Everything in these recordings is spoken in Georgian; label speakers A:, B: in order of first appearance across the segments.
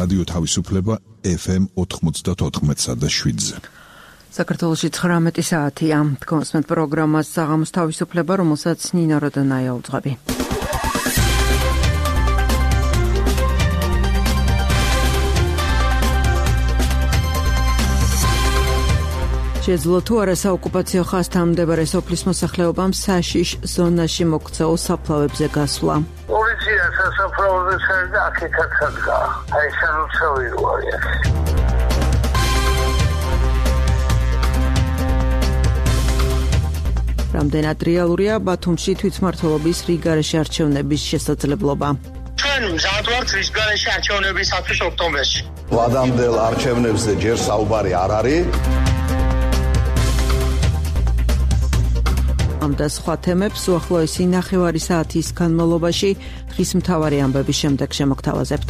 A: რადიო თავისუფლება FM 94.7-ზე.
B: საქართველოში 19 საათია. კონსმეთ პროგრამას საღამოს თავისუფლება, რომელსაც ნინა როდონაია უძღვები. შეძლო თუ არა საოკუპაციო ხაზთან მდებარე სოფლის მოსახლეობამ საშიშ ზონაში მოქცეულ საფლავებზე გასვლა.
C: პოლიცია სასაფლაოზე ჩაერდა აქეთაც ადგა. აი სანუცავი როა.
B: რამდენად რეალურია ბათუმში თვითმმართველობის რიგარეში არჩევნების შესაძლებლობა?
D: ჩვენ მზადვართ რიგარეში არჩევნებისათვის ოქტომბერში.
E: ვადამდელ არჩევნებზე ჯერ საუბარი არ არის.
B: ამ და სხვა თემებს უახლოესი ნახევარი საათის განმავლობაში დღის მთავარი ამბების შემდეგ შემოგთავაზებთ.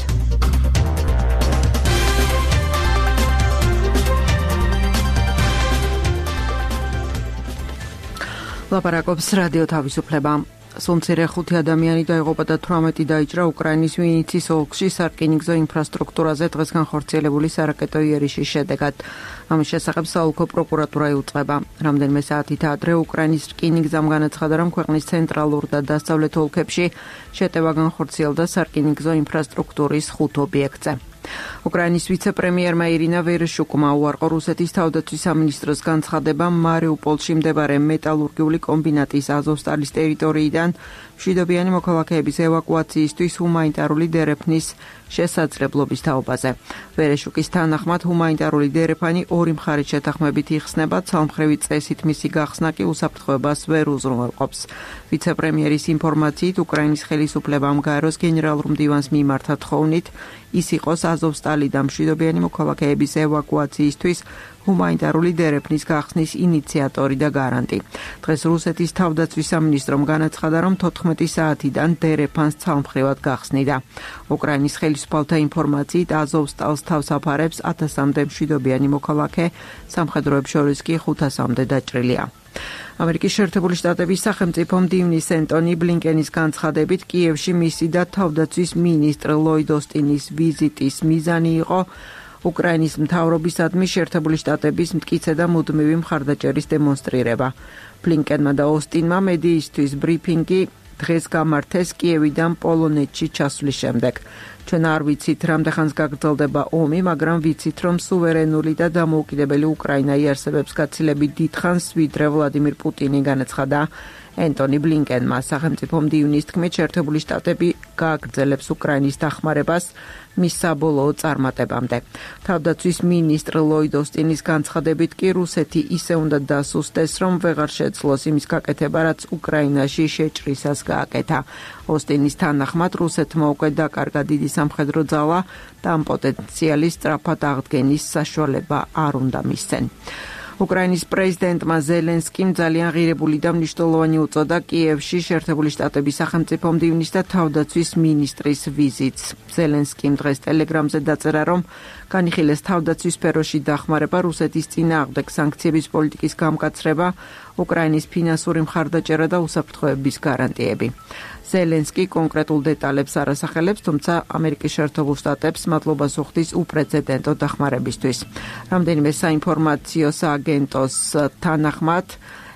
B: ლაპარაკობს რადიო თავისუფლება. სულ მცირე 5 ადამიანი დაიღუპა და 18 დაიჭრა უკრაინის ვინიცის ოლქში სარკინიგზო ინფრასტრუქტურაზე დღეს განხორციელებული სარაკეტო იერიშის შედეგად. ამის შესახებ საოლქო პროკურატურა იუწყება. რამდენიმე საათით ადრე უკრაინის რკინიგზამ განაცხადა, რომ ქვეყნის ცენტრალურ და დასავლეთ ოლქებში შეტევა განხორციელდა სარკინიგზო ინფრასტრუქტურის 5 ობიექტზე. უკრაინის ვიცე-პრემიერმა ირინა ვერეშუკმა უარყო რუსეთის თავდაცვის სამინისტროს განცხადება მარიუპოლში მდებარე მეტალურგიული კომბინატის აზოვსტალის ტერიტორიიდან მშვიდობიანი მოქალაქეების ევაკუაციისთვის ჰუმანიტარული დერეფნის შესაძლებლობის თაობაზე. ვერეშუკის თანახმად ჰუმანიტარული დერეფანი ორი მხარის შეთანხმებით იხსნება, ცალმხრივი წესით მისი გახსნა კი უსაფრთხოებას ვერ უზრუნველყოფს. ვიცე-პრემიერის ინფორმაციით, უკრაინის ხელისუფლებამ გაეროს გენერალურ მდივანს მიმართა თხოვნით, ის იყოს აზოვსტალი და მშვიდობიანი მოქალაქეების ევაკუაციისთვის ჰუმანიტარული დერეფნის გახსნის ინიციატორი და გარანტი. დღეს რუსეთის თავდაცვის სამინისტრომ განაცხადა, რომ 14 საათიდან დერეფანს ცალმხრივად გახსნიდა. უკრაინის ხელისუფალთა ინფორმაციით, აზოვსტალს თავს აფარებს 1000-მდე მშვიდობიანი მოქალაქე, სამხედროებს შორის კი 500-მდე დაჭრილია. ამერიკის შეერთებული შტატების სახელმწიფო მდივნის ენტონი ბლინკენის განცხადებით, კიევში მისი და თავდაცვის მინისტრ ლოიდ ოსტინის ვიზიტის მიზანი იყო უკრაინის მთავრობისადმი შეერთებული შტატების მტკიცე და მუდმივი მხარდაჭერის დემონსტრირება. ბლინკენმა და ოსტინმა მედიისთვის ბრიფინგი დღეს გამართეს კიევიდან პოლონეთში ჩასვლის შემდეგ. ჩვენ არ ვიცით, რამდენ ხანს გაგრძელდება ომი, მაგრამ ვიცით, რომ სუვერენული და დამოუკიდებელი უკრაინა იარსებებს გაცილებით დიდხანს, ვიდრე ვლადიმირ პუტინი, განაცხადა ენტონი ბლინკენმა. სახელმწიფო მდივნის თქმით, შეერთებული შტატები გააგრძელებს უკრაინის დახმარებას მის საბოლოო წარმატებამდე. თავდაცვის მინისტრ ლოიდ ოსტინის განცხადებით კი რუსეთი ისე უნდა დასუსტეს, რომ ვეღარ შეძლოს იმის გაკეთება, რაც უკრაინაში შეჭრისას გააკეთა. ოსტინის თანახმად, რუსეთმა უკვე დაკარგა დიდი სამხედრო ძალა და ამ პოტენციალის სწრაფად აღდგენის საშუალება არ უნდა მისცენ. უკრაინის პრეზიდენტმა ზელენსკიმ ძალიან ღირებული და მნიშვნელოვანი უწოდა კიევში შეერთებული შტატების სახელმწიფო მდივნის და თავდაცვის მინისტრის ვიზიტს. ზელენსკიმ დღეს ტელეგრამზე დაწერა, რომ განიხილეს თავდაცვის სფეროში დახმარება, რუსეთის წინააღმდეგ სანქციების პოლიტიკის გამკაცრება, უკრაინის ფინანსური მხარდაჭერა და უსაფრთხოების გარანტიები. ზელენსკი კონკრეტულ დეტალებს არ ასახელებს, თუმცა ამერიკის შეერთებულ შტატებს მადლობას უხდის უპრეცედენტო დახმარებისთვის. რამდენიმე საინფორმაციო სააგენტოს თანახმად,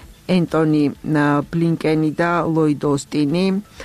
B: ენტონი ბლინკენი და ლოიდ ოსტინი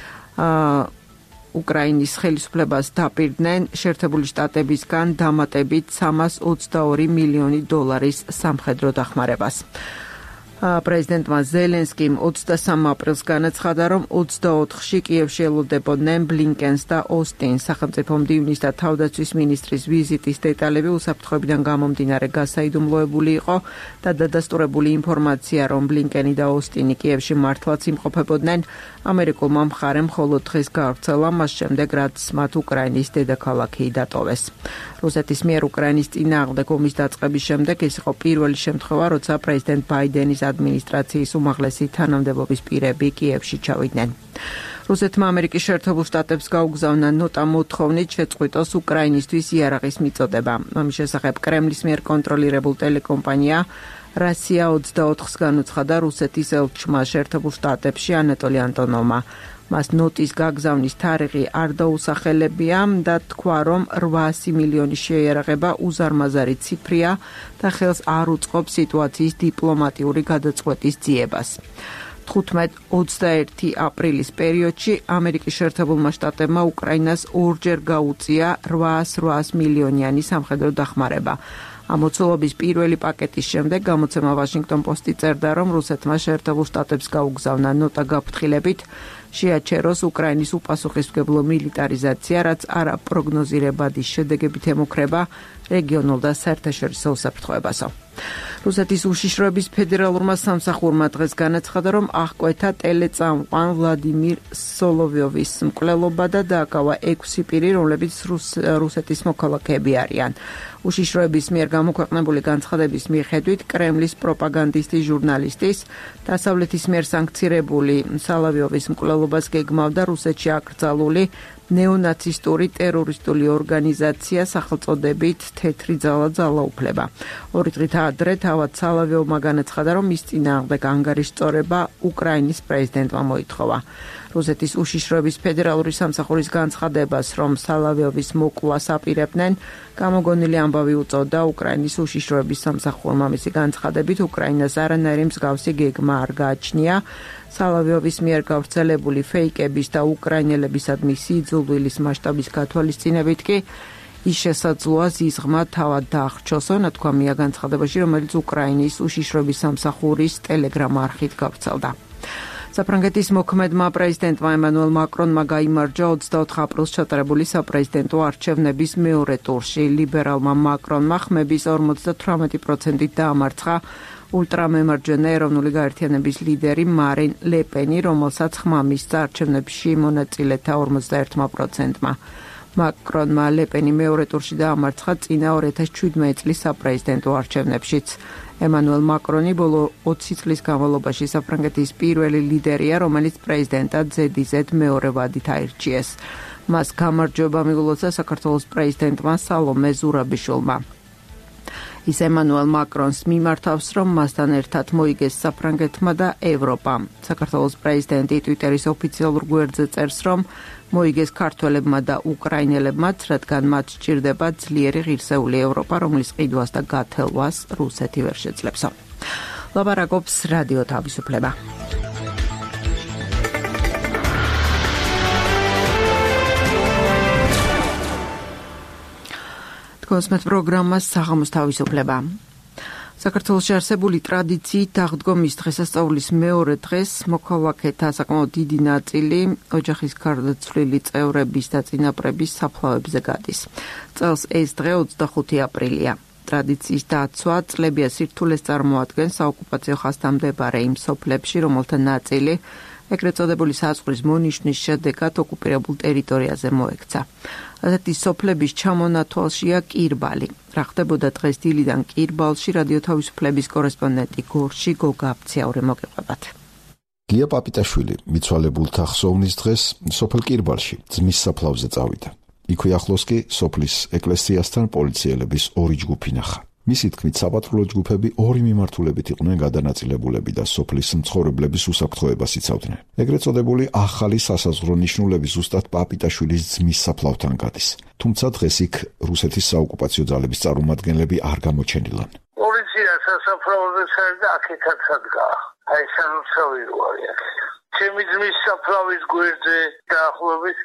B: უკრაინის ხელისუფლებას დაპირდნენ შეერთებული შტატებისგან დამატებით $322 მილიონი სამხედრო დახმარებას. პრეზიდენტმა ზელენსკიმ 23 აპრილს განაცხადა, რომ 24-ში კიევში ელოდებოდნენ ბლინკენს და ოსტინს. სახელმწიფო მდივნის და თავდაცვის მინისტრის ვიზიტის დეტალები უსაფრთხოებიდან გამომდინარე გასაიდუმლოებული იყო და დადასტურებული ინფორმაცია, რომ ბლინკენი და ოსტინი კიევში მართლაც იმყოფებოდნენ, ამერიკულმა მხარემ მხოლოდ დღეს გაავრცელა, მას შემდეგ რაც მათ უკრაინის დედაქალაქი დატოვეს. რუსეთის მიერ უკრაინის წინააღმდეგ ომის დაწყების შემდეგ ეს იყო პირველი შემთხვევა, როცა პრეზიდენტ ბაიდენის ადმინისტრაციის უმაღლესი თანამდებობის პირები კიევში ჩავიდნენ. რუსეთმა ამერიკის შეერთებულ შტატებს გაუგზავნა ნოტა მოთხოვნით შეწყვიტოს უკრაინისთვის იარაღის მიწოდება. ამის შესახებ კრემლის მიერ კონტროლირებულ ტელეკომპანია რასია 24-ს განუცხადა რუსეთის ელჩმა შეერთებულ შტატებში ანატოლი ანტონოვმა. მას ნოტის გაგზავნის თარიღი არ დაუსახელებია და თქვა, რომ 800 მილიონის შეიარაღება უზარმაზარი ციფრია და ხელს არ უწყობს სიტუაციის დიპლომატიური გადაწყვეტის ძიებას. 15-21 აპრილის პერიოდში ამერიკის შეერთებულმა შტატებმა უკრაინას ორჯერ გაუწია 800 მილიონიანი სამხედრო დახმარება. ამოცულობის პირველი პაკეტის შემდეგ გამოცემა ვაშინგტონ პოსტი წერდა, რომ რუსეთმა შეერთებულ შტატებს გაუგზავნა ნოტა გაფრთხილებით შეაჩეროს უკრაინის უპასუხისმგებლო მილიტარიზაცია, რაც არაპროგნოზირებადი შედეგებით ემუქრება რეგიონულ და საერთაშორისო უსაფრთხოებასო. რუსეთის უშიშროების ფედერალურმა სამსახურმა დღეს განაცხადა, რომ აღკვეთა ტელეწამყვან ვლადიმირ სოლოვიოვის მკვლელობა და დააკავა 6 პირი, რომლებიც რუსეთის მოქალაქეები არიან. უშიშროების მიერ გამოქვეყნებული განცხადების მიხედვით კრემლის პროპაგანდისტის ჟურნალისტის დასავლეთის მიერ სანქცირებული სოლოვიოვის მკვლელობას გეგმავდა რუსეთში აკრძალული ნეონაცისტური ტერორისტული ორგანიზაცია სახელწოდებით თეთრი ძალა ძალაუფლება. 2 დღით ადრე თავად სოლოვიოვმა განაცხადა, რომ მის წინააღმდეგ ანგარიშწორება უკრაინის პრეზიდენტმა მოითხოვა. რუსეთის უშიშროების ფედერალური სამსახურის განცხადებას, რომ სოლოვიოვის მოკვლას აპირებდნენ, გამოგონილი ამბავი უწოდა უკრაინის უშიშროების სამსახურმა. მისი განცხადებით, უკრაინას არანაირი მსგავსი გეგმა არ გააჩნია. სოლოვიოვის მიერ გავრცელებული ფეიკების და უკრაინელებისადმი სიძულვილის მასშტაბის გათვალისწინებით კი ის შესაძლოა ზიზღმა თავად დაახრჩოსო, ნათქვამია განცხადებაში, რომელიც უკრაინის უშიშროების სამსახურის ტელეგრამ არხით გავრცელდა. საფრანგეთის მოქმედმა პრეზიდენტმა ემანუელ მაკრონმა გაიმარჯვა 24 აპრილს ჩატარებული საპრეზიდენტო არჩევნების მეორე ტურში. ლიბერალმა მაკრონმა ხმების 58%-ით დაამარცხა ულტრამემარჯვენე ეროვნული გაერთიანების ლიდერი მარინ ლე პენი, რომელსაც ხმა მისცა არჩევნებში მონაწილეთა 51%-მა. მაკრონმა ლე პენი მეორე ტურში დაამარცხა წინა 2017 წლის საპრეზიდენტო არჩევნებშიც. ემანუელ მაკრონი ბოლო 20 წლის განმავლობაში საფრანგეთის პირველი ლიდერია, რომელიც პრეზიდენტად ზედიზედ მეორე ვადით აირჩიეს. მას გამარჯვება მიულოცა საქართველოს პრეზიდენტმა სალომე ზურაბიშვილმა. ის ემანუელ მაკრონს მიმართავს, რომ მასთან ერთად მოიგეს საფრანგეთმა და ევროპამ. საქართველოს პრეზიდენტი ტვიტერის ოფიციალურ გვერდზე წერს, რომ მოიგეს ქართველებმა და უკრაინელებმაც, რადგან მათ სჭირდება ძლიერი ღირსეული ევროპა, რომლის ყიდვას და გათელვას რუსეთი ვერ შეძლებსო. ლაპარაკობს რადიო თავისუფლება. კონსმეთ პროგრამას საღამოს თავისუფლება. საქართველოში არსებული ტრადიციით აღდგომის დღესასწაულის მეორე დღეს მოქალაქეთა საკმაოდ დიდი ნაწილი ოჯახის გარდაცვლილი წევრების და წინაპრების საფლავებზე გადის. წელს ეს დღე 25 აპრილია. ტრადიციის დაცვა წლებია სირთულეს წარმოადგენს საოკუპაციო ხასთამდებარე იმ სოფლებში, რომელთა ნაწილი ეგრეთ წოდებული საზღვრის მონიშნის შედეგად ოკუპირებულ ტერიტორიაზე მოექცა. ასეთი სოფლების ჩამონათვალშია კირბალი. რა ხდებოდა დღეს დილიდან კირბალში, რადიო თავისუფლების კორესპონდენტი გორში გოგა აფციაური მოგეყვებათ.
A: გია პაპიტაშვილი მიცვალებულთა ხსოვნის დღეს სოფელ კირბალში ძმის საფლავზე წავიდა. იქვე ახლოს კი სოფლის ეკლესიასთან პოლიციელების 2 ჯგუფი ნახა. მისი თქმით, საპატრულო ჯგუფები 2 მიმართულებით იყვნენ გადანაწილებულები და სოფლის მცხოვრებლების უსაფრთხოებას იცავდნენ. ეგრეთ წოდებული ახალი სასაზღვრო ნიშნულები ზუსტად პაპიტაშვილის ძმის საფლავთან გადის. თუმცა დღეს იქ რუსეთის საოკუპაციო ძალების წარმომადგენლები არ გამოჩენილან.
C: პოლიცია სასაფლაოზე ჩაერდა აქეთაც ადგა. აი სამუშაო იქ. ჩემი ძმის საფლავის გვერდზე დაახლოებით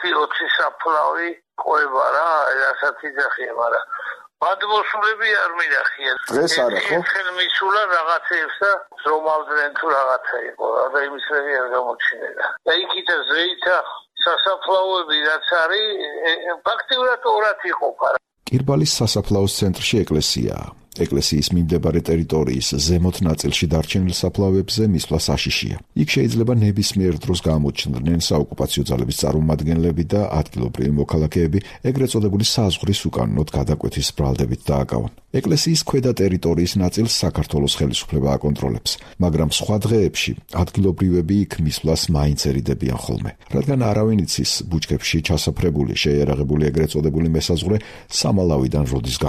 C: 20 საფლავი ყובה რა, რასაც იძახია, მაგრამ გადმოსულები არ მინახიან.
E: დღეს არა ხო?
C: ხელმისულა რაღაცეებს და ზომავდნენ თუ რაღაცა იყო და იმის არ გამოჩინელა. და იქით ზეითა სასაფლაოები რაც არის, ფაქტიურად ორად იყოფა.
A: კირბალის სასაფლაოს ცენტრში ეკლესიაა. ეკლესიის მიმდებარე ტერიტორიის ზემოთ ნაწილში დარჩენილ საფლავებზე მისვლა საშიშია. იქ შეიძლება ნებისმიერ დროს გამოჩნდნენ საოკუპაციო ძალების წარმომადგენლები და ადგილობრივი მოქალაქეები ეგრეთ წოდებული საზღვრის უკანონოდ გადაკვეთის ბრალდებით დააკავონ. ეკლესიის ქვედა ტერიტორიის ნაწილს საქართველოს ხელისუფლება აკონტროლებს, მაგრამ სხვა დღეებში ადგილობრივები იქ მისვლას მაინც ერიდებიან ხოლმე. რადგან არავინ იცის ბუჩქებში ჩასაფრებული შეიარაღებული ეგრეთ წოდებული მესაზღვრე სამალავიდან როდის გამოვა.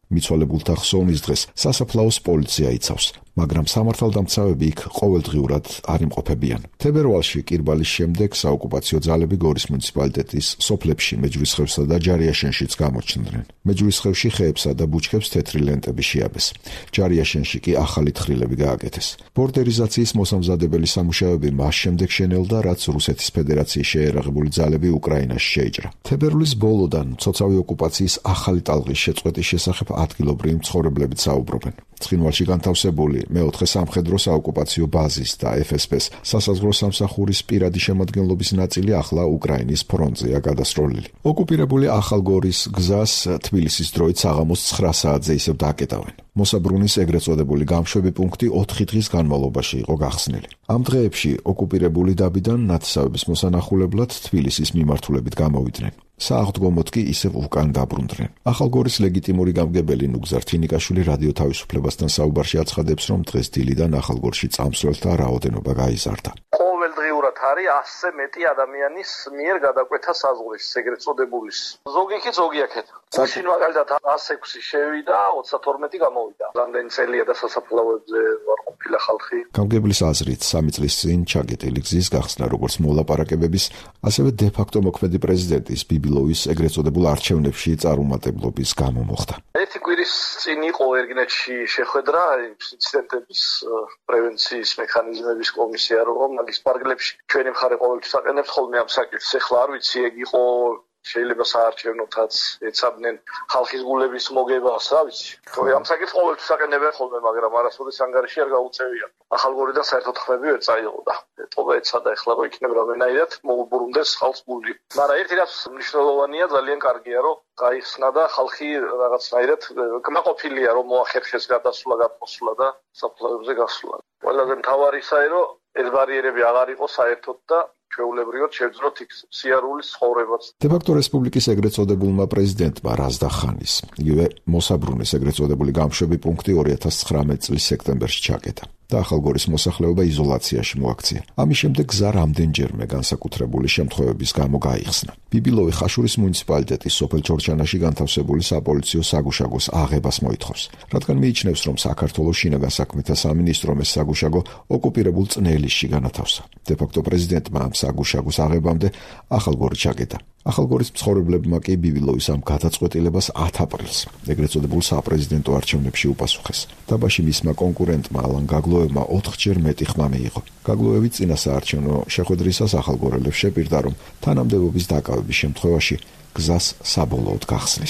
A: მიცვალებულთა ხსოვნის დღეს სასაფლაოს პოლიცია იცავს, მაგრამ სამართალდამცავები იქ ყოველდღიურად არ იმყოფებიან. თებერვალში კირბალის შემდეგ საოკუპაციო ძალები გორის მუნიციპალიტეტის სოფლებში მეჯვრისხევსა და ჯარიაშენშიც გამოჩნდნენ. მეჯვრისხევში ხეებსა და ბუჩქებს თეთრი ლენტები შეაბეს. ჯარიაშენში კი ახალი თხრილები გააკეთეს. ბორდერიზაციის მოსამზადებელი სამუშაოები მას შემდეგ შენელდა, რაც რუსეთის ფედერაციის შეერაღებული ძალები უკრაინაში შეიჭრა. თებერვლის ბოლოდან მცოცავი ოკუპაციის ახალი ტალღის შეწყვეტის შესახებ ადგილობრივი მცხოვრებლები საუბრობენ. ცხინვალში განთავსებული მეოთხე სამხედრო საოკუპაციო ბაზის და FSB-ს სასაზღვრო სამსახურის პირადი შემადგენლობის ნაწილი ახლა უკრაინის ფრონტზეა გადასროლილი. ოკუპირებული ახალგორის გზას თბილისის დროით საღამოს 9 საათზე ისევ დააკეტავენ. მოსაბრუნის ეგრეთ წოდებული გამშვები პუნქტი 4 დღის განმავლობაში იყო გახსნილი. ამ დღეებში ოკუპირებული დაბიდან ნათესავების მოსანახულებლად თბილისის მიმართულებით გამოვიდნენ. სააღდგომოდ კი ისევ უკან დაბრუნდნენ. ახალგორის ლეგიტიმური გამგებელი ნუგზარ თინიკაშვილი რადიო თავისუფლებასთან საუბარში აცხადებს, რომ დღეს დილიდან ახალგორში წამსვლელთა რაოდენობა გაიზარდა.
F: ყოველდღიურად არის 100-ზე მეტი ადამიანის მიერ გადაკვეთა საზღვრის ეგრეთ წოდებულის. ზოგი კი ზოგი აქეთ. მაშინ მაგალითად 106 შევიდა, 32 გამოვიდა. რამდენი წელია და სასაფლაოებზე ვარ ყოფილი ხალხი.
A: გამგებლის აზრით, 3 წლის წინ ჩაგეტილი გზის გახსნა როგორც მოლაპარაკებების, ასევე დე-ფაქტო მოქმედი პრეზიდენტის ბიბილოვის ეგრეთ წოდებულ არჩევნებში წარუმატებლობის გამო მოხდა.
F: ერთი კვირის წინ იყო ერგინეთში შეხვედრა ინციდენტების პრევენციის მექანიზმების კომისია, რომ მაგის პარკლებში ჩვენი მხარე ყოველთვის აყენებს ხოლმე ამ საკითხს. ეხლა არ ვიცი, ეგ იყო შეიძლება საარჩევნოთაც ეცადნენ ხალხის გულების მოგებას, რა ვიცი. ამ საკითხს ყოველთვის აყენებენ ხოლმე, მაგრამ არასოდეს ანგარიში არ გაუწევია. ახალგორიდან საერთოდ ხმები ვერ წაიღოდა. ეტყობა ეცადა, ეხლა რო იქნება რამენაირად მოუბრუნდეს ხალხს გული. მაგრამ ერთი რაც მნიშვნელოვანია, ძალიან კარგია, რომ გაიხსნა და ხალხი რაღაცნაირად კმაყოფილია, რომ მოახერხეს გადასვლა, გაფოსვლა და საფლავებზე გასვლა. ყველაზე მთავარი ისაა, რომ ეს ბარიერები აღარ იყოს საერთოდ და ჩვეულებრივად შევძროთ იქ სიარულის ცხოვრებას.
A: დე-ფაქტო რესპუბლიკის ეგრეთ წოდებულმა პრეზიდენტმა რაზდახანის, იგივე მოსაბრუნის ეგრეთ წოდებული გამშვები პუნქტი 2019 წლის სექტემბერში ჩაკეტა და ახალგორის მოსახლეობა იზოლაციაში მოაქცია. ამის შემდეგ გზა რამდენჯერმე განსაკუთრებული შემთხვევების გამო გაიხსნა. ბიბილოვი ხაშურის მუნიციპალიტეტის სოფელ ჩორჩანაში განთავსებული საპოლიციო საგუშაგოს აღებას მოითხოვს, რადგან მიიჩნევს, რომ საქართველოს შინაგან საქმეთა სამინისტრომ ეს საგუშაგო ოკუპირებულ წნელისში განათავსა. დე-ფაქტო პრეზიდენტმა ამ საგუშაგოს აღებამდე ახალგორი ჩაკეტა. ახალგორის მცხოვრებლებმა კი ბიბილოვის ამ გადაწყვეტილებას 10 აპრილს ეგრეთ წოდებულ საპრეზიდენტო არჩევნებში უპასუხეს. დაბაში მისმა კონკურენტმა ალან გაგლოევმა 4-ჯერ მეტი ხმა მიიღო. გაგლოევი წინა საარჩევნო შეხვედრისას ახალგორელებს შეპირდა, რომ თანამდებობის დაკავების შემთხვევაში გზას საბოლოოდ გახსნის.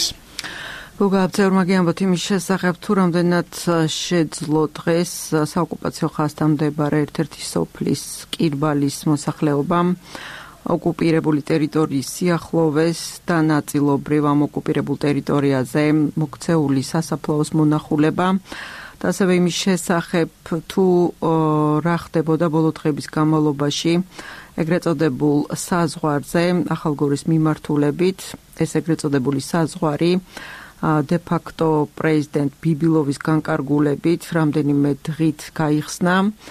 B: გოგა აბძევრმაგი ამბობთ იმის შესახებ, თუ რამდენად შეძლო დღეს საოკუპაციო ხაზთან მდებარე ერთ-ერთი სოფლის კირბალის მოსახლეობამ ოკუპირებული ტერიტორიის სიახლოვეს და ნაწილობრივ ამ ოკუპირებულ ტერიტორიაზე მოქცეული სასაფლაოს მონახულება და ასევე იმის შესახებ, თუ რა ხდებოდა ბოლო დღების განმავლობაში ეგრეთ წოდებულ საზღვარზე ახალგორის მიმართულებით. ეს ეგრეთ წოდებული საზღვარი დე-ფაქტო პრეზიდენტ ბიბილოვის განკარგულებით რამდენიმე დღით გაიხსნა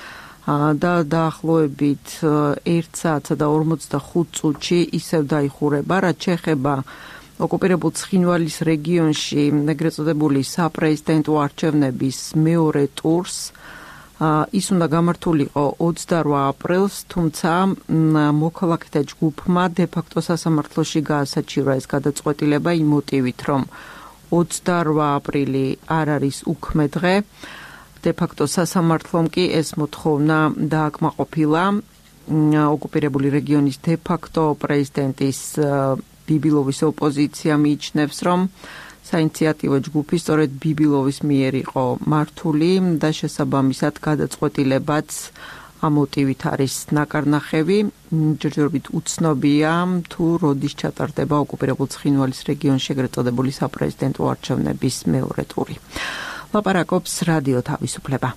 B: და დაახლოებით 1 საათსა და 45 წუთში ისევ დაიხურება, რაც შეეხება ოკუპირებულ ცხინვალის რეგიონში ეგრეთ წოდებული საპრეზიდენტო არჩევნების მეორე ტურს. ის უნდა გამართულიყო 28 აპრილს, თუმცა მოქალაქეთა ჯგუფმა დე-ფაქტო სასამართლოში გაასაჩივრა ეს გადაწყვეტილება იმ მოტივით, რომ 28 აპრილი არ არის უქმე დღე. დე-ფაქტო სასამართლომ კი ეს მოთხოვნა დააკმაყოფილა ოკუპირებული რეგიონის დე-ფაქტო პრეზიდენტის ბიბილოვის ოპოზიცია მიიჩნევს, რომ საინიციატივო ჯგუფი სწორედ ბიბილოვის მიერ იყო მართული და შესაბამისად გადაწყვეტილებაც ამ მოტივით არის ნაკარნახევი. ჯერჯერობით უცნობია, თუ როდის ჩატარდება ოკუპირებულ ცხინვალის რეგიონში ეგრეთ წოდებული საპრეზიდენტო არჩევნების მეორე ტური. ლაპარაკობს რადიო თავისუფლება.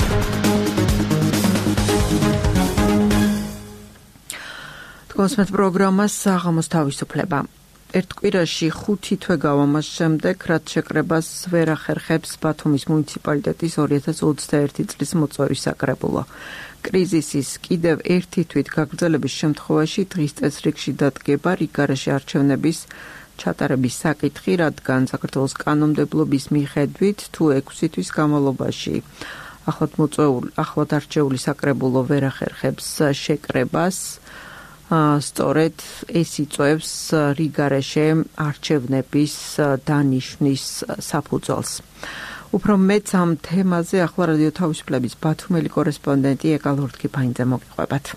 B: თქვენს პროგრამას საღამოს თავისუფლება. ერთ კვირაში 5 თვე გავა მას შემდეგ, რაც შეკრებას ვერ ახერხებს ბათუმის მუნიციპალიტეტის 2021 წლის მოწვევის საკრებულო. კრიზისის კიდევ ერთი თვით გაგრძელების შემთხვევაში დღის წესრიგში დადგება რიგ გარეშე არჩევნების ჩატარების საკითხი, რადგან საქართველოს კანონმდებლობის მიხედვით თუ 6 თვის განმავლობაში ახლად არჩეული საკრებულო ვერ ახერხებს შეკრებას, სწორედ ეს იწვევს რიგარეშე არჩევნების დანიშვნის საფუძველს. უფრო მეც ამ თემაზე ახლა რადიო თავისუფლების ბათუმელი კორესპონდენტი ეკა ლურთქიფაინძე მოგიყვებათ.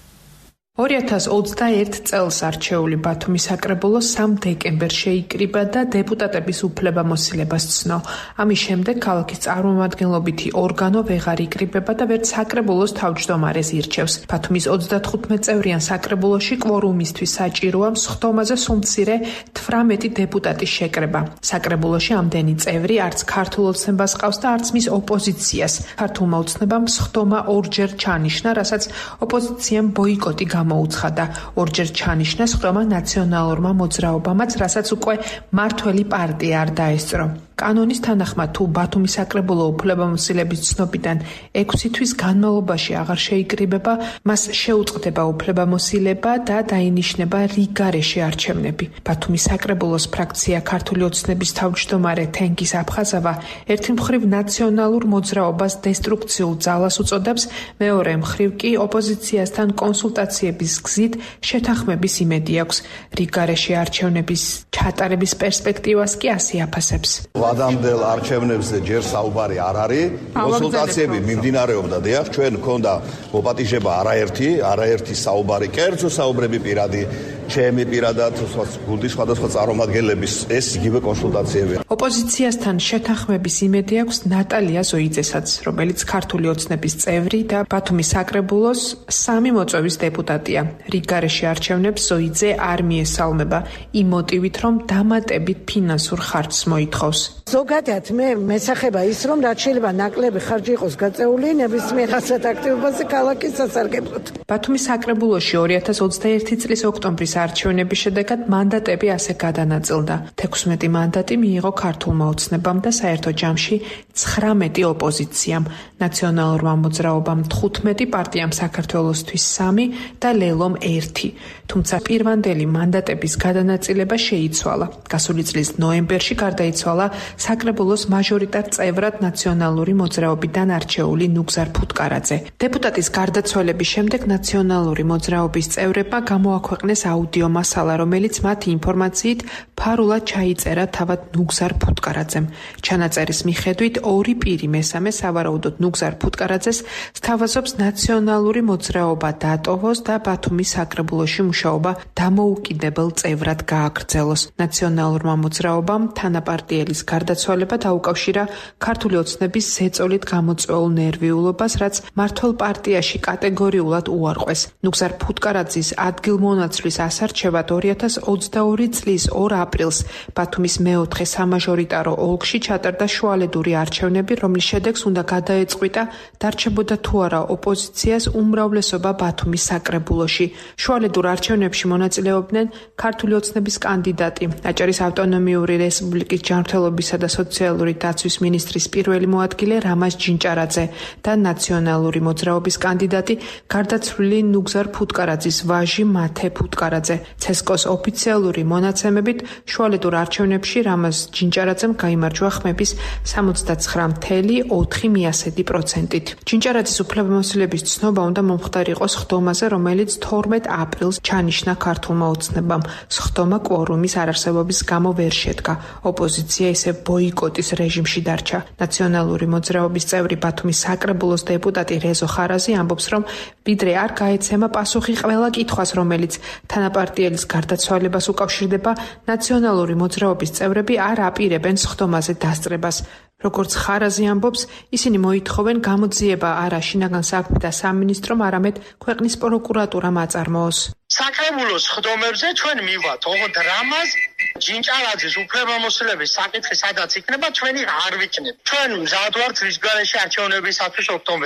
G: 2021 წელს არჩეული ბათუმის საკრებულო 3 დეკემბერს შეიკრიბა და დეპუტატების უფლებამოსილებას ცნო. ამის შემდეგ ქალაქის წარმომადგენლობითი ორგანო ვეღარ იკრიბება და ვერც საკრებულოს თავმჯდომარეს ირჩევს. ბათუმის 35 წევრიან საკრებულოში კვორუმისთვის საჭიროა სხდომაზე სულ მცირე 18 დეპუტატის შეკრება. საკრებულოში ამდენი წევრი არც ქართულ ოცნებას ყავს და არც მის ოპოზიციას. ქართულმა ოცნებამ სხდომა ორჯერ ჩანიშნა, რასაც ოპოზიციამ ბოიკოტი მოუცხადა. ორჯერ ჩანიშნა სხდომა ნაციონალურმა მოძრაობამაც, რასაც უკვე მართველი პარტია არ დაესწრო. კანონის თანახმად, თუ ბათუმის საკრებულო უფლებამოსილების ცნობიდან 6 თვის განმავლობაში აღარ შეიკრიბება, მას შეუწყდება უფლებამოსილება და დაინიშნება რიგარეშე არჩევნები. ბათუმის საკრებულოს ფრაქცია ქართული ოცნების თავმჯდომარე თენგიზ აფხაზავა ერთი მხრივ ნაციონალურ მოძრაობას დესტრუქციულ ძალას უწოდებს, მეორე მხრივ კი ოპოზიციასთან კონსულტაციების გზით შეთანხმების იმედი აქვს. რიგარეშე არჩევნების ჩატარების პერსპექტივას კი ასე აფასებს.
E: ვადამდელ არჩევნებზე ჯერ საუბარი არ არის. კონსულტაციები მიმდინარეობდა, დიახ, ჩვენ მქონდა მოპატიჟება არაერთი საუბარი, კერძო საუბრები პირადი, ჩემი პირადად, გუნდის სხვადასხვა წარმომადგენლების ეს იგივე კონსულტაციები.
G: ოპოზიციასთან შეთანხმების იმედი აქვს ნატალია ზოიძესაც, რომელიც ქართული ოცნების წევრი და ბათუმის საკრებულოს 3 მოწვევის დეპუტატია. რიგარეშე არჩევნებს ზოიძე არ მიესალმება, იმ მოტივით, რომ დამატებით ფინანსურ ხარჯს მოითხოვს.
H: ზოგადად მე მესახება ის, რომ რაც შეიძლება ნაკლები ხარჯი იყოს გაწეული ნებისმიერ ასეთ აქტივობაზე ქალაქის სასარგებლოდ.
G: ბათუმის საკრებულოში 2021 წლის ოქტომბრის არჩევნების შედეგად მანდატები ასე გადანაწილდა. 16 მანდატი მიიღო ქართულმა ოცნებამ და საერთო ჯამში 19 ოპოზიციამ, ნაციონალურმა მოძრაობამ 15, პარტიამ საქართველოსთვის 3 და ლელომ 1. თუმცა პირვანდელი მანდატების გადანაწილება შეიცვალა. გასული წლის ნოემბერში გარდაიცვალა საკრებულოს მაჟორიტარ წევრად ნაციონალური მოძრაობიდან არჩეული ნუგზარ ფუტკარაძე. დეპუტატის გარდაცვალების შემდეგ ნაციონალური მოძრაობის წევრებმა გამოაქვეყნეს აუდიო მასალა, რომელიც მათი ინფორმაციით ფარულად ჩაიწერა თავად ნუგზარ ფუტკარაძემ. ჩანაწერის მიხედვით 2 პირი მესამე სავარაუდოდ ნუგზარ ფუტკარაძეს სთავაზობს ნაციონალური მოძრაობა დატოვოს და ბათუმის საკრებულოში მუშაობა დამოუკიდებელ წევრად გააგრძელოს. ნაციონალურმა მოძრაობამ თანაპარტიელის გარდაცვალება დაუკავშირა ქართული ოცნების ზეწოლით გამოწვეულ ნერვიულობას, რაც მართველ პარტიაში კატეგორიულად უარყვეს. ნუგზარ ფუტკარაძის ადგილმონაცვლის ასარჩევად 2022 წლის 2 აპრილს ბათუმის მეოთხე სამაჟორიტარო ოლქში ჩატარდა შუალედური არჩევნები, რომლის შედეგს უნდა გადაეწყვიტა დარჩებოდა თუ არა ოპოზიციას უმრავლესობა ბათუმის საკრებულოში. შუალედურ არჩევნებში მონაწილეობდნენ ქართული ოცნების კანდიდატი, აჭარის ავტონომიური რესპუბლიკის ჯანმრთელობისა და სოციალური დაცვის მინისტრის პირველი მოადგილე რამაზ ჯინჭარაძე და ნაციონალური მოძრაობის კანდიდატი გარდაცვლილი ნუგზარ ფუტკარაძის ვაჟი მათე ფუტკარაძე. ცესკოს ოფიციალური მონაცემებით შუალედურ არჩევნებში რამაზ ჯინჭარაძემ გაიმარჯვა ხმების 79.4%-ით. ჯინჭარაძის უფლებამოსილების ცნობა უნდა მომხდარიყოს სხდომაზე, რომელიც 12 აპრილს ჩანიშნა ქართულმა ოცნებამ. სხდომა კვორუმის არარსებობის გამო ვერ შედგა. ოპოზიცია ისე ბოიკოტის რეჟიმში დარჩა. ნაციონალური მოძრაობის წევრი ბათუმის საკრებულოს დეპუტატი რეზო ხარაზი ამბობს, რომ ვიდრე არ გაეცემა პასუხი ყველა კითხვას, რომელიც თანაპარტიელის გარდაცვალებას უკავშირდება, ნაციონალური მოძრაობის წევრები არ აპირებენ სხდომაზე დასწრებას. როგორც ხარაზი ამბობს, ისინი მოითხოვენ გამოძიება არა შინაგან საქმეთა სამინისტრომ, არამედ ქვეყნის პროკურატურამ აწარმოოს.
D: საკრებულოს სხდომებზე ჩვენ მივათ, ოღონდ რამაზ ჯინჭარაძის უფლებამოსილების საკითხი სადაც იქნება, ჩვენი არ ვიქნებ. ჩვენ მზად ვართ რიგარეშე არჩევნებისათვის ოქტომბერში.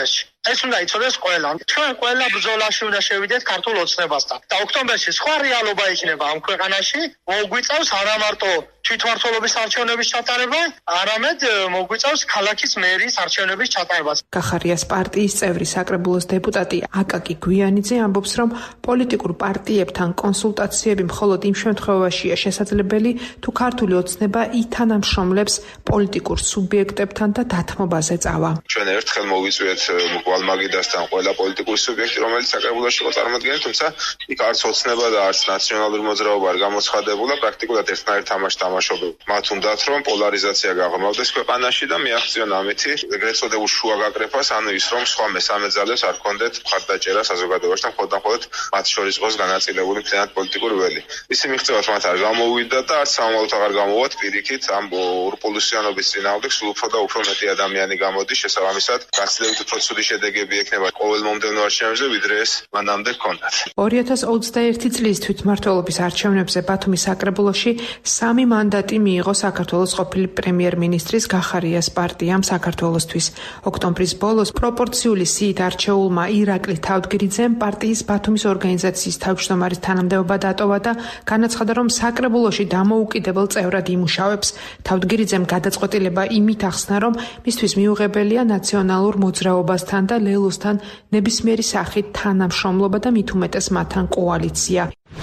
D: ეს უნდა იცოდეს ყველა. ჩვენ ყველა ბრძოლაში უნდა შევიდეთ ქართულ ოცნებასთან. და ოქტომბერში სხვა რეალობა იქნება ამ ქვეყანაში, მოგვიწევს არა მარტო თვითმმართველობის არჩევნების ჩატარება, არამედ მოგვიწევს ქალაქის მერის არჩევნების ჩატარებას.
G: კახარიას პარტიის წევრი საკრებულოს დეპუტატი აკაკი გვიანიძე ამბობს, რომ პოლიტიკურ პარტიებთან კონსულტაციები მხოლოდ იმ შემთხვევაშია შესაძლებელი, თუ ქართული ოცნება ითანამშრომლებს პოლიტიკურ სუბიექტებთან და დათმობაზე წავა.
I: ჩვენ ერთხელ მოვიწვიეთ გვალმაგიდასთან ყველა პოლიტიკური სუბიექტი, რომელიც საკრებულოში იყო წარმოდგენილი, თუმცა იქ არც ოცნება და არც ნაციონალური მოძრაობა არ გამოცხადებულა, პრაქტიკულად ერთნაირ თამაშს თამაშობენ. მათ უნდათ რომ პოლარიზაცია გაღრმავდეს ქვეყანაში და მიაღწიონ ამითი ეგრეთ წოდებულ შუა გაკრეფას, ანუ ის რომ სხვა მესამე ძალებს არ ქონდეთ მხარდაჭერა საზოგადოებაში და მხოლოდ მათ შორის იყოს განაწილებული მთლიანად პოლიტიკური ველი. ისი მიღწევათ მათ არ გამოვიდა და არც სამომავლოდ აღარ გამოვათ პირიქით ამ ურპულუსიანობის წინააღმდეგ სულ უფრო და უფრო მეტი ადამიანი გამოდის, შესაბამისად გაცილებით უფრო ცუდი შედეგები ექნება ყოველ მომდევნო არჩევნებზე, ვიდრე ეს მანამდე ჰქონდათ.
G: 2021 წლის თვითმმართველობის არჩევნებზე ბათუმის საკრებულოში 3 მანდატი მიიღო საქართველოს ყოფილი პრემიერ-მინისტრის გახარიას პარტიამ საქართველოსთვის. ოქტომბრის ბოლოს პროპორციული სიით არჩეულმა ირაკლი თავდგირიძემ პარტიის ბათუმის ორგანიზაციის თავმჯდომარის თანამდებობა დატოვა და განაცხადა, რომ საკრებულოში დამოუკიდებელ წევრად იმუშავებს. თავდგირიძემ გადაწყვეტილება იმით ახსნა, რომ მისთვის მიუღებელია ნაციონალურ მოძრაობასთან და ლელოსთან ნებისმიერი სახით თანამშრომლობა და მით უმეტეს მათთან კოალიცია.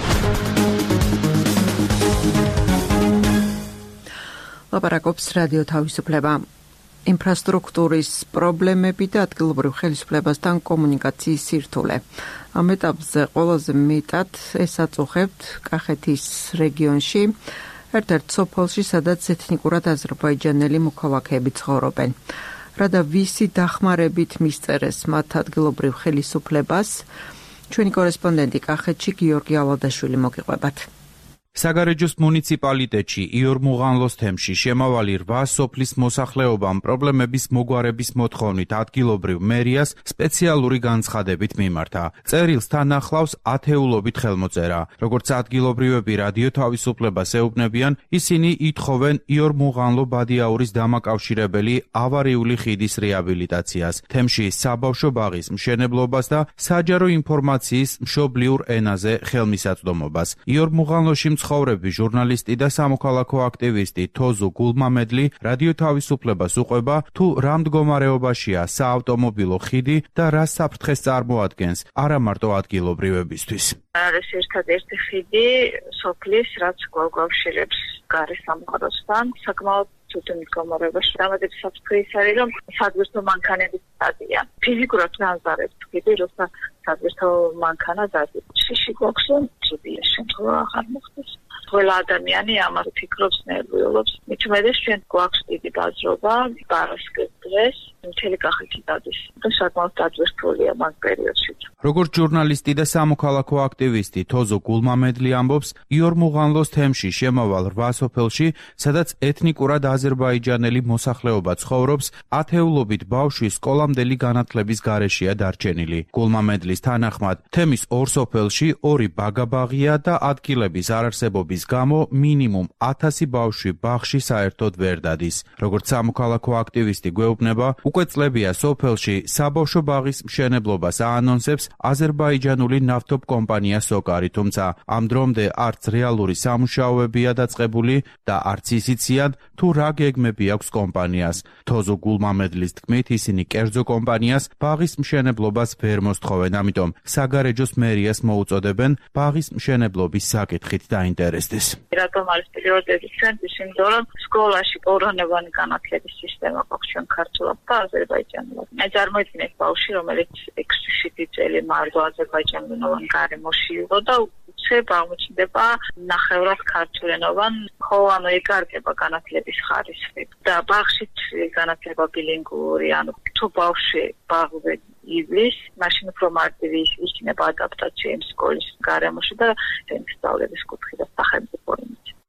B: ლაპარაკობს რადიო თავისუფლება. ინფრასტრუქტურის პრობლემები და ადგილობრივ ხელისუფლებასთან კომუნიკაციის სირთულე. ამ ეტაპზე ყველაზე მეტად ესაწუხებთ კახეთის რეგიონში, ერთ-ერთ სოფელში, სადაც ეთნიკურად აზერბაიჯანელი მოქალაქეები ცხოვრობენ. რა და ვისი დახმარებით მისწერეს მათ ადგილობრივ ხელისუფლებას, ჩვენი კორესპონდენტი კახეთში გიორგი ალადაშვილი მოგიყვებათ.
J: საგარეჯოს მუნიციპალიტეტში იორ მუღანლოს თემში შემავალი 8 სოფლის მოსახლეობამ პრობლემების მოგვარების მოთხოვნით ადგილობრივ მერიას სპეციალური განცხადებით მიმართა. წერილს თან ახლავს ათეულობით ხელმოწერა. როგორც ადგილობრივები რადიო თავისუფლებას ეუბნებიან, ისინი ითხოვენ იორ მუღანლო ბადიაურის დამაკავშირებელი ავარიული ხიდის რეაბილიტაციას, თემში საბავშვო ბაღის მშენებლობას და საჯარო ინფორმაციის მშობლიურ ენაზე ხელმისაწვდომობას. იორ მუღანლოში მცხოვრები ჟურნალისტი და სამოქალაქო აქტივისტი თოზუ გულმამედლი რადიო თავისუფლებას უყვება, თუ რა მდგომარეობაშია საავტომობილო ხიდი და რა საფრთხეს წარმოადგენს არა მარტო ადგილობრივებისთვის.
K: არის ერთადერთი ხიდი სოფლის, რაც გვაგვავშირებს გარე სამყაროსთან, საკმაოდ ცუდ მდგომარეობაში. დამატებით საფრთხე ის არის, რომ საძირთო მანქანების სტადია. ფიზიკურად განზარებს ხიდი, როცა საძირთო მანქანა დადის. შიში გვაქვს, ცუდია შემთხვევა აღარ მოხდეს. ყველა ადამიანი ამას ფიქრობს, ნერვიულობს. მით უმეტეს ჩვენ გვაქვს დიდი ბაზრობა, პარასკევს დღეს მთელი კახეთი დადის და საკმაოდ დაძვირთულია მაგ პერიოდში.
J: როგორც ჟურნალისტი და სამოქალაქო აქტივისტი თოზუ გულმამედლი ამბობს, იორ მუღანლოს თემში შემავალ 8 სოფელში, სადაც ეთნიკურად აზერბაიჯანელი მოსახლეობა ცხოვრობს, ათეულობით ბავშვი სკოლამდელი განათლების გარეშეა დარჩენილი. გულმამედლის თანახმად, თემის 2 სოფელში 2 ბაგაბაღია და ადგილების არარსებობის გამო მინიმუმ 1000 ბავშვი ბაღში საერთოდ ვერ დადის. როგორც სამოქალაქო აქტივისტი გვეუბნება, უკვე წლებია სოფელში საბავშვო ბაღის მშენებლობას აანონსებს აზერბაიჯანული ნავთობ კომპანია სოკარი, თუმცა ამ დრომდე არც რეალური სამუშაოებია დაწყებული და არც ისიციან, თუ რა გეგმები აქვს კომპანიას. თოზუ გულმამედლის თქმით, ისინი კერძო კომპანიას ბაღის მშენებლობას ვერ მოსთხოვენ, ამიტომ საგარეჯოს მერიას მოუწოდებენ ბაღის მშენებლობის საკითხით დაინტერესდეს.
K: რატომ არის პრიორიტეტი ჩვენთვის? იმიტომ რომ სკოლაში ორონებანი განათლების სისტემა გვაქვს ჩვენ ქართულად და აზერბაიჯანულად. მე წარმოიდგინეთ ბავშვი, რომელიც 6-7 წელი მარდო აზერბაიჯანულენოვან გარემოში იყო და უცებ აღმოჩნდება ნახევრად ქართულენოვან, ხო ანუ ეკარგება განათლების ხარისხი და ბაღშიც განათლება ბილინგური, ანუ თუ ბავშვი ბაღზე ივლის, მაშინ უფრო მარტივი იქნება ადაპტაცია იმ სკოლის გარემოში და სწავლების კუთხე და სახელმწიფო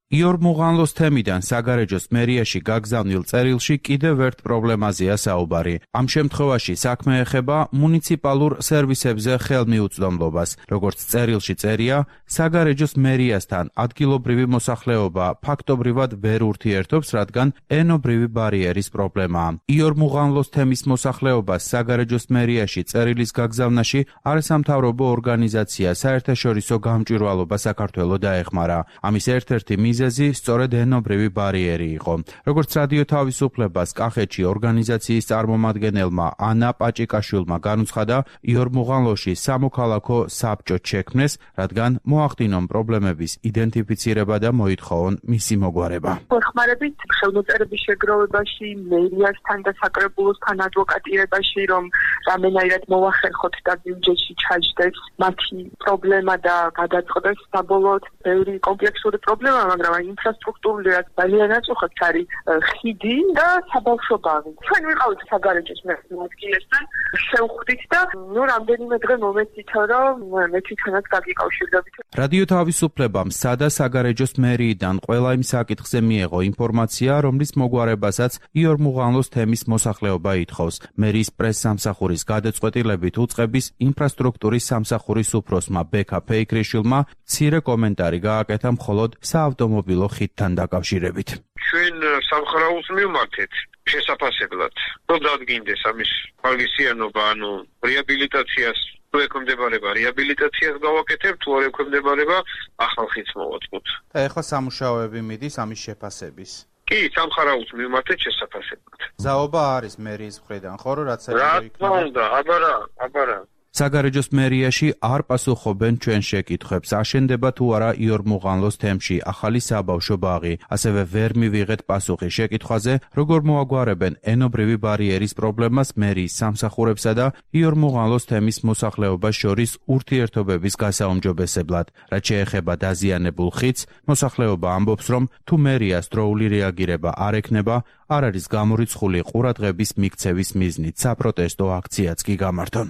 J: იორ მუღანლოს თემიდან საგარეჯოს მერიაში გაგზავნილ წერილში კიდევ ერთ პრობლემაზეა საუბარი. ამ შემთხვევაში საქმე ეხება მუნიციპალურ სერვისებზე ხელმიუწვდომლობას. როგორც წერილში წერია, საგარეჯოს მერიასთან ადგილობრივი მოსახლეობა ფაქტობრივად ვერ ურთიერთობს, რადგან ენობრივი ბარიერის პრობლემაა. იორ მუღანლოს თემის მოსახლეობას საგარეჯოს მერიაში წერილის გაგზავნაში არასამთავრობო ორგანიზაცია საერთაშორისო გამჭვირვალობა საქართველოს დაეხმარა. ამის ერთ-ერთი მიზეზი სწორედ ენობრივი ბარიერი იყო. როგორც რადიო თავისუფლებას კახეთში ორგანიზაციის წარმომადგენელმა ანა პაჭიკაშვილმა განუცხადა, იორ მუღანლოში სამოქალაქო საბჭო შექმნეს, რადგან მოახდინონ პრობლემების იდენტიფიცირება და მოითხოვონ მისი მოგვარება.
L: ხმარებით ხელმოწერების შეგროვებაში, მერიასთან და საკრებულოსთან ადვოკატირებაში, რომ რამენაირად მოახერხოთ და ბიუჯეტში ჩაჯდეს მათი პრობლემა და გადაწყდეს საბოლოოდ ბევრი კომპლექსური პრობლემა, მაგრამ ინფრასტრუქტურულად ძალიან აწუხებს არის ხიდი და საბავშვო ბაღი. ჩვენ ვიყავით საგარეჯოს ადგილესთან, შევხვდით და რამდენიმე დღე მომეცით, რომ მე თვითონაც გაგიკავშირდებით.
J: რადიო თავისუფლებამ სადა საგარეჯოს მერიიდან ყველა იმ საკითხზე მიიღო ინფორმაცია, რომლის მოგვარებასაც იორ მუღანლოს თემის მოსახლეობა ითხოვს. მერიის პრესსამსახურის გადაწყვეტილებით უწყების ინფრასტრუქტურის სამსახურის უფროსმა ბექა ფეიქრიშვილმა მცირე კომენტარი გააკეთა მხოლოდ საავტომობილო ხიდთან დაკავშირებით.
M: ჩვენ სამხარაულს მივმართეთ შესაფასებლად, რომ დადგინდეს ამის ხალისიანობა, რეაბილიტაციას, თუ ექვემდებარება რეაბილიტაციას გავაკეთებთ, თუ არ ექვემდებარება ახალ ხიდს მოვაწყოთ.
J: და ეხლა სამუშაოები მიდის ამის შეფასების.
M: კი, სამხარაულს მივმართეთ შესაფასებლად.
J: ზაობა არის მერიის მხრიდან, ხო, რაც
M: რა თქმა უნდა, აბარა.
J: საგარეჯოს მერიაში არ პასუხობენ ჩვენ შეკითხვებს, აშენდება თუ არა იორ მუღანლოს თემში ახალი საბავშვო ბაღი. ასევე ვერ მივიღეთ პასუხი შეკითხვაზე, როგორ მოაგვარებენ ენობრივი ბარიერის პრობლემას მერიის სამსახურებსა და იორ მუღანლოს თემის მოსახლეობას შორის ურთიერთობების გასაუმჯობესებლად. რაც შეეხება დაზიანებულ ხიდს, მოსახლეობა ამბობს, რომ თუ მერიას დროული რეაგირება არ ექნება, არ არის გამორიცხული ყურადღების მიქცევის მიზნით საპროტესტო აქციაც კი გამართონ.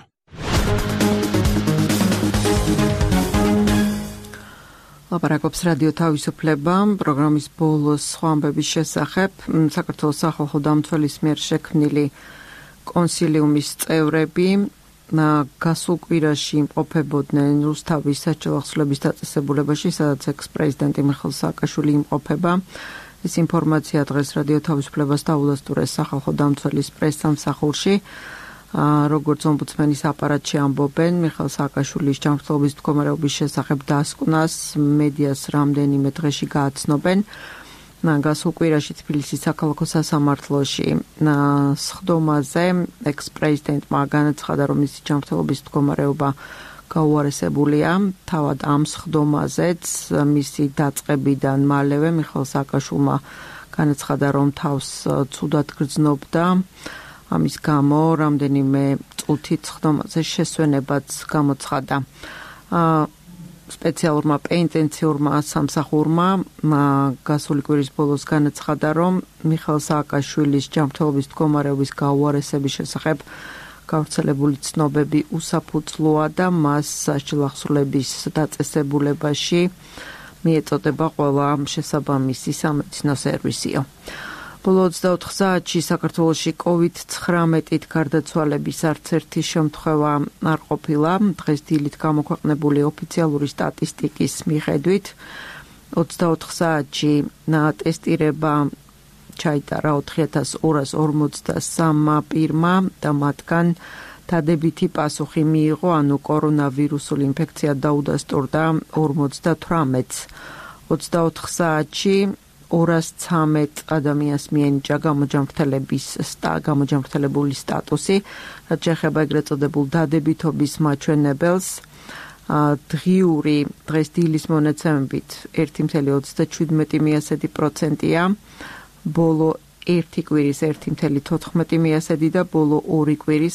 B: ლაპარაკობს რადიო თავისუფლება პროგრამის ბოლოს სხვა ამბების შესახებ. საქართველოს სახალხო დამცველის მიერ შექმნილი კონსილიუმის წევრები გასულ კვირაში იმყოფებოდნენ რუსთავის საჯარო ახსნების დაწესებულებაში, სადაც ექს-პრეზიდენტი მიხეილ სააკაშვილი იმყოფება. ეს ინფორმაცია დღეს რადიო თავისუფლებას დაუდასტურეს სახალხო დამცველის პრესსამსახურში. როგორც ომბუდსმენის აპარატში ამბობენ, მიხეილ სააკაშვილის ჯანმრთელობის მდგომარეობის შესახებ დასკვნას მედიას რამდენიმე დღეში გააცნობენ. გასულ კვირაში თბილისის საქალაქო სასამართლოში სხდომაზე ექს-პრეზიდენტმა განაცხადა, რომ მისი ჯანმრთელობის მდგომარეობა გაუარესებულია. თავად ამ სხდომაზეც მისი დაწყებიდან მალევე მიხეილ სააკაშვილმა განაცხადა, რომ თავს ცუდად გრძნობდა. ამის გამო რამდენიმე წუთით სხდომაზე შესვენებაც გამოცხადა. სპეციალურმა პენიტენციურმა სამსახურმა გასული კვირის ბოლოს განაცხადა, რომ მიხეილ სააკაშვილის ჯანმრთელობის მდგომარეობის გაუარესების შესახებ გავრცელებული ცნობები უსაფუძვლოა და მას საჯარო ახსნების დაწესებულებაში მიეწოდება ყველა შესაბამისი სამედიცინო სერვისიო. ბოლო 24 საათში საქართველოში COVID-19-ით გარდაცვალების არც ერთი შემთხვევა არ ყოფილა. დღეს დილით გამოქვეყნებული ოფიციალური სტატისტიკის მიხედვით 24 საათში ტესტირება ჩაიტარა 4243 პირმა და მათგან დადებითი პასუხი მიიღო, კორონავირუსული ინფექცია დაუდასტურდა 58-ს. 24 საათში 213 ადამიანს მიენიჭა გამოჯანმრთელებული სტატუსი, რაც შეეხება ეგრეთ წოდებულ დადებითობის მაჩვენებელს. დღიური დღეს დილის მონაცემებით 1,37%-ია, ბოლო ერთი კვირის 1,14% და ბოლო ორი კვირის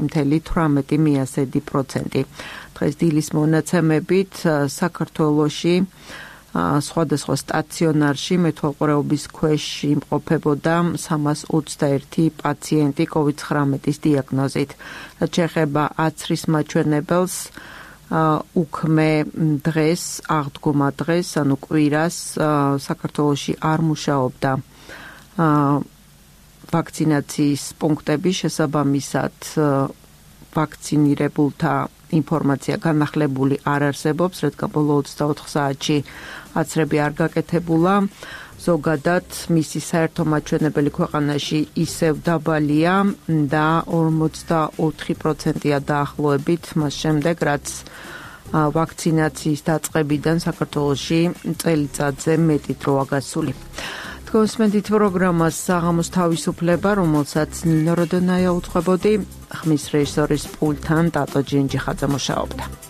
B: 1,18%. დღეს დილის მონაცემებით საქართველოში სხვადასხვა სტაციონარში მეთვალყურეობის ქვეშ იმყოფებოდა 321 პაციენტი COVID-19-ის დიაგნოზით. რაც შეეხება აცრის მაჩვენებელს, უქმე დღეს, აღდგომა დღეს, ანუ კვირას საქართველოში არ მუშაობდა ვაქცინაციის პუნქტები, შესაბამისად ვაქცინირებულთა ინფორმაცია განახლებული არ არსებობს, რადგან ბოლო 24 საათში აცრები არ გაკეთებულა. ზოგადად მისი საერთო მაჩვენებელი ქვეყანაში ისევ დაბალია და 44%-ია დაახლოებით მას შემდეგ, რაც ვაქცინაციის დაწყებიდან საქართველოში წელიწადზე მეტი დროა გასული. გოსმენდით პროგრამას საღამოს თავისუფლება, რომელსაც ნინო როდონაია უწყებოდი, ხმის რეჟისორის პულტთან ტატო ჯინჯიხაძე მუშაობდა.